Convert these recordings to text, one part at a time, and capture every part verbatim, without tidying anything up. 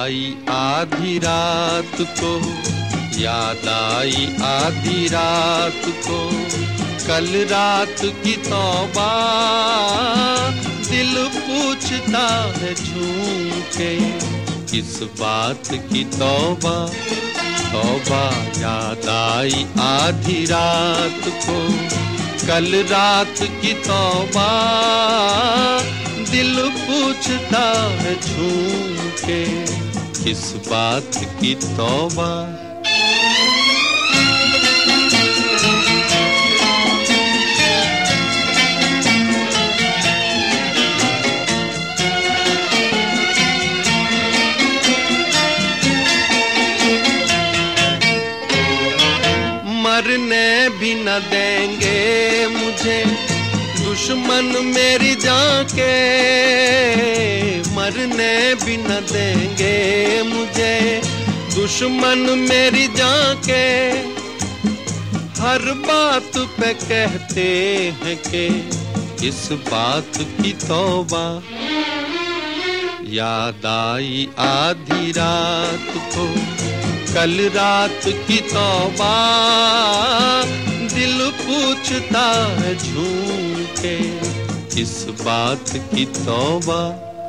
आई आधी रात को, याद आई आधी रात को, कल रात की तौबा। दिल पूछता है झूम के, किस बात की तौबा। तौबा याद आई आधी रात को, कल रात की तौबा। दिल पूछता है झूम के, किस बात की तौबा। मरने भी न देंगे मुझे दुश्मन मेरी जान के, मरने भी न देंगे मुझे दुश्मन मेरी जान के। हर बात पे कहते हैं कि इस बात की तौबा। याद आई आधी रात को, कल रात की तौबा। दिल पूछता है झूम के, किस बात की तौबा।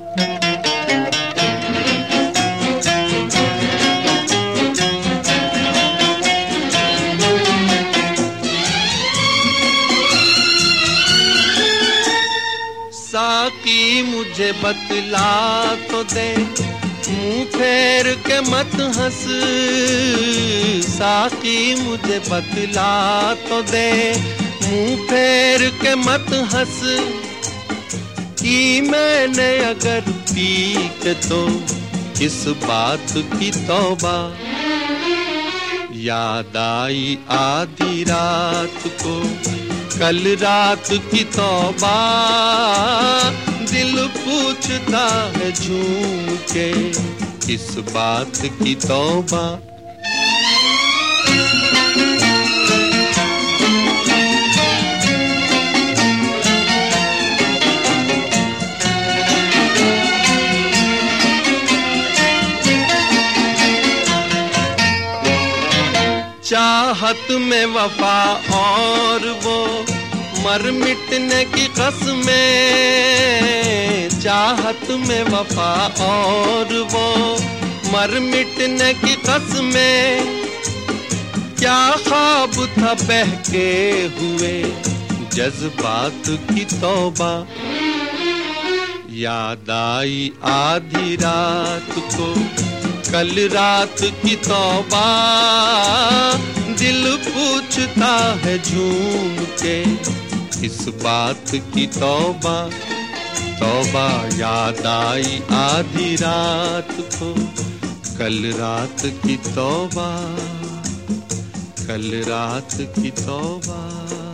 साकी मुझे बतला तो दे, मुंह फेर के मत हंस। साकी मुझे बतला तो दे, मुंह फेर के मत हंस। कि मैंने अगर पी के तो किस बात की तौबा। याद आई आधी रात को, कल रात की तौबा। दिल पूछता है झूम के, किस बात की तौबा। चाहत में वफा और वो मर मिटने की कसमें। चाहत में वफा और वो मर मिटने की कसमें। क्या ख्वाब था बहके हुए जज्बात की तौबा। याद आई आधी रात को, कल रात की तौबा। दिल पूछता है झूम के, किस बात की तौबा। तौबा याद आई आधी रात को, कल रात की तौबा। कल रात की तौबा।